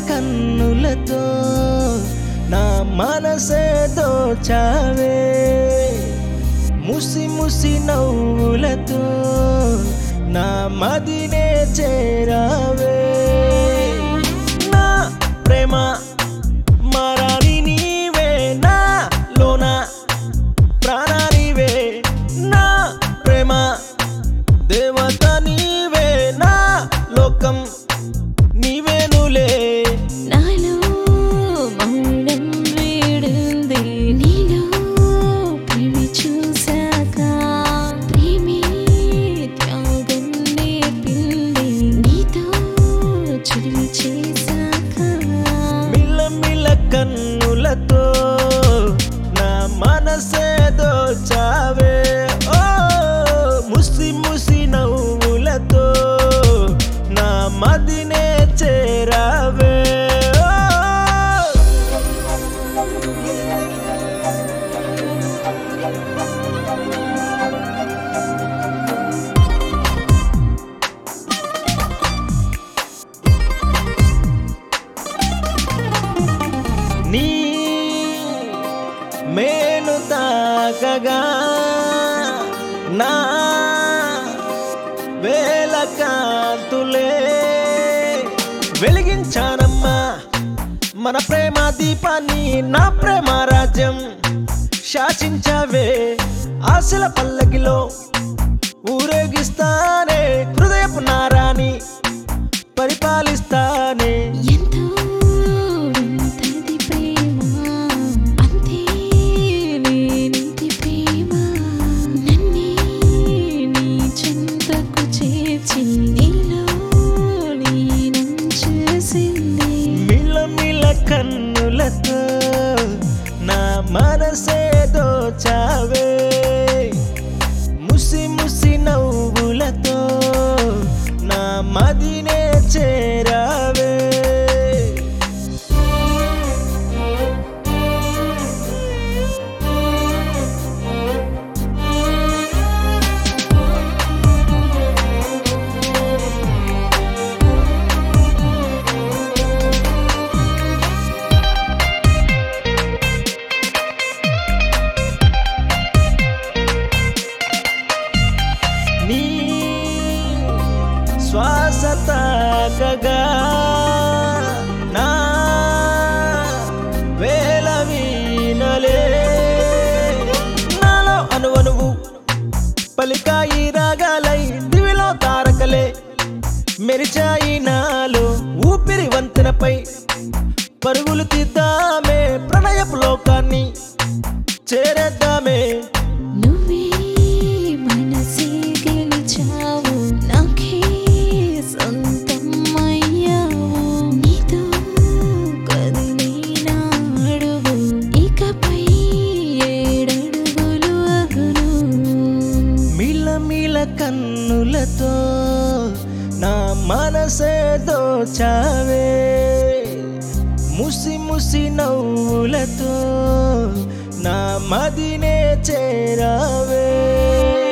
కన్నులతో నా మనసే దోచావే ముసి ముసి నవ్వులతో నా మదినే చేరావే నా ప్రేమ మరాలి నీవే నా లోన ప్రాణానివే నా ప్రేమ దేవత నీవే నా లోకం నీవేనులే నాలో మౌనం వేడుంది నీలో ప్రేమ చూసాక ప్రేమే త్యాగం నేర్పింది నీతో చెలిమి చేశాక మిలమిల కన్నులతో నా మనసే దోచావే ఓ ముసి ముసి నవ్వులతో నా మదినే చేరావే నీ మేలు తాకగా నా వేల కాంతులే వెలిగించానమ్మా మన ప్రేమ దీపాన్ని నా ప్రేమ రాజ్యం శాసించవే ఆశల పల్లకిలో ఊరేగిస్తానే హృదయపు నారాని పరిపాలిస్తానే ఎంతో వింతది ప్రేమ అంతే లేనిది ప్రేమ నన్నే నీ చెంతకు చేర్చి నీలో లీనం చేసింది మిలమిల కన్నులతో నా మనసే దోచావే ముసి ముసి నవ్వులతో నా మదినే చేరావే నీ శ్వాస తాకగా నా వేల వీణలే నాలో అనువనువు పలికాయి రాగాలై దివిలో తారకలే మెరిచాయి నాలో ఊపిరి వంతెనపై పరుగులు తీద్దామే ప్రణయపు లోకాన్ని చేరేద్దామే నువ్వే మనసే గెలిచావు నాకే సొంతం అయ్యావు నీతో కదిలిన అడుగు ఇకపై ఏడడుగులు అగును మిలమిల కన్నులతో నా మనసే దోచావే ముసి ముసి నవ్వులతో నా మదినే చేరావే